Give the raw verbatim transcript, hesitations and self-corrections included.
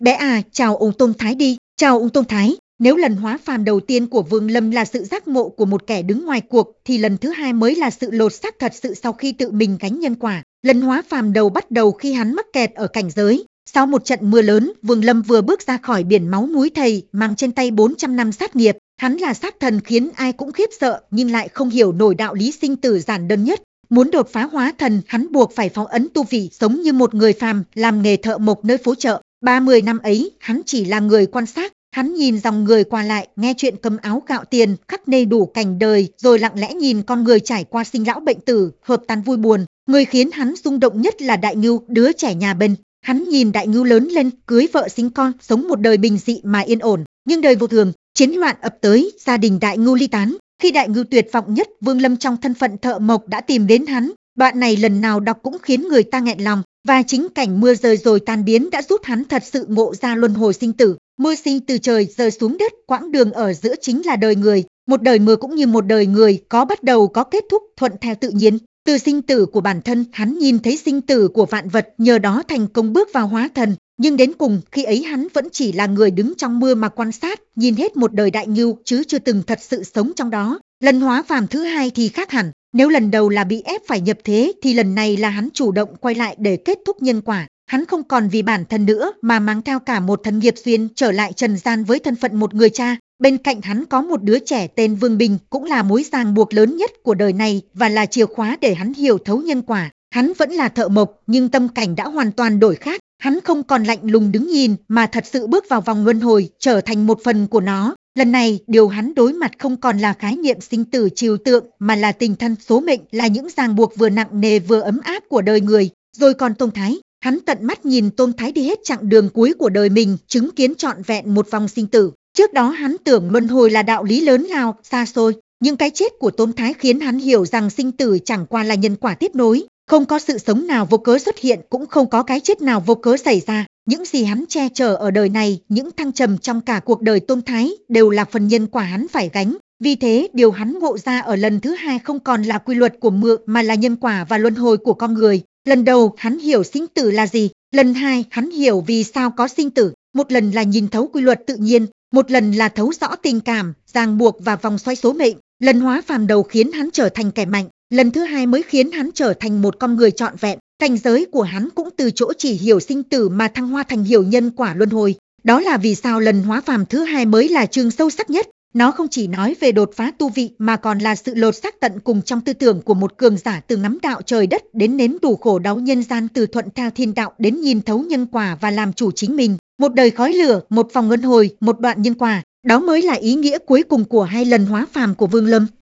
Bé à, chào ông Tôn Thái đi, chào ông Tôn Thái. Nếu lần hóa phàm đầu tiên của Vương Lâm là sự giác ngộ của một kẻ đứng ngoài cuộc, thì lần thứ hai mới là sự lột xác thật sự sau khi tự mình gánh nhân quả. Lần hóa phàm đầu bắt đầu khi hắn mắc kẹt ở cảnh giới. Sau một trận mưa lớn, Vương Lâm vừa bước ra khỏi biển máu núi thầy, mang trên tay bốn trăm năm sát nghiệp. Hắn là sát thần khiến ai cũng khiếp sợ, nhưng lại không hiểu nổi đạo lý sinh tử giản đơn nhất. Muốn đột phá hóa thần, hắn buộc phải phong ấn tu vị, sống như một người phàm, làm nghề thợ mộc nơi phố chợ. ba mươi năm ấy, hắn chỉ là người quan sát. Hắn nhìn dòng người qua lại, nghe chuyện cơm áo gạo tiền, khắc nê đủ cảnh đời, rồi lặng lẽ nhìn con người trải qua sinh lão bệnh tử, hợp tan vui buồn. Người khiến hắn rung động nhất là Đại Ngưu, đứa trẻ nhà bên. Hắn nhìn Đại Ngưu lớn lên, cưới vợ sinh con, sống một đời bình dị mà yên ổn. Nhưng đời vô thường, chiến loạn ập tới, gia đình Đại Ngưu ly tán. Khi Đại Ngưu tuyệt vọng nhất, Vương Lâm trong thân phận thợ mộc đã tìm đến hắn. Đoạn này lần nào đọc cũng khiến người ta nghẹn lòng, và chính cảnh mưa rơi rồi tan biến đã giúp hắn thật sự ngộ ra luân hồi sinh tử. Mưa sinh từ trời rơi xuống đất, quãng đường ở giữa chính là đời người. Một đời mưa cũng như một đời người, có bắt đầu có kết thúc, thuận theo tự nhiên. Từ sinh tử của bản thân, hắn nhìn thấy sinh tử của vạn vật, nhờ đó thành công bước vào hóa thần. Nhưng đến cùng, khi ấy hắn vẫn chỉ là người đứng trong mưa mà quan sát, nhìn hết một đời Đại Ngưu, chứ chưa từng thật sự sống trong đó. Lần hóa phàm thứ hai thì khác hẳn. Nếu lần đầu là bị ép phải nhập thế, thì lần này là hắn chủ động quay lại để kết thúc nhân quả. Hắn không còn vì bản thân nữa mà mang theo cả một thân nghiệp duyên trở lại trần gian với thân phận một người cha. Bên cạnh hắn có một đứa trẻ tên Vương Bình, cũng là mối ràng buộc lớn nhất của đời này và là chìa khóa để hắn hiểu thấu nhân quả. Hắn vẫn là thợ mộc, nhưng tâm cảnh đã hoàn toàn đổi khác. Hắn không còn lạnh lùng đứng nhìn mà thật sự bước vào vòng luân hồi, trở thành một phần của nó. Lần này, điều hắn đối mặt không còn là khái niệm sinh tử trừu tượng, mà là tình thân số mệnh, là những ràng buộc vừa nặng nề vừa ấm áp của đời người. Rồi còn Tôn Thái, hắn tận mắt nhìn Tôn Thái đi hết chặng đường cuối của đời mình, chứng kiến trọn vẹn một vòng sinh tử. Trước đó hắn tưởng luân hồi là đạo lý lớn lao, xa xôi, nhưng cái chết của Tôn Thái khiến hắn hiểu rằng sinh tử chẳng qua là nhân quả tiếp nối. Không có sự sống nào vô cớ xuất hiện, cũng không có cái chết nào vô cớ xảy ra. Những gì hắn che chở ở đời này, những thăng trầm trong cả cuộc đời Tôn Thái, đều là phần nhân quả hắn phải gánh. Vì thế, điều hắn ngộ ra ở lần thứ hai không còn là quy luật của mưa, mà là nhân quả và luân hồi của con người. Lần đầu, hắn hiểu sinh tử là gì. Lần hai, hắn hiểu vì sao có sinh tử. Một lần là nhìn thấu quy luật tự nhiên, một lần là thấu rõ tình cảm, ràng buộc và vòng xoay số mệnh. Lần hóa phàm đầu khiến hắn trở thành kẻ mạnh. Lần thứ hai mới khiến hắn trở thành một con người trọn vẹn. Cảnh giới của hắn cũng từ chỗ chỉ hiểu sinh tử mà thăng hoa thành hiểu nhân quả luân hồi. Đó là vì sao lần hóa phàm thứ hai mới là chương sâu sắc nhất. Nó không chỉ nói về đột phá tu vị mà còn là sự lột xác tận cùng trong tư tưởng của một cường giả, từ ngắm đạo trời đất đến nếm đủ khổ đau nhân gian, từ thuận theo thiên đạo đến nhìn thấu nhân quả và làm chủ chính mình. Một đời khói lửa, một vòng luân hồi, một đoạn nhân quả. Đó mới là ý nghĩa cuối cùng của hai lần hóa phàm của Vương Lâm.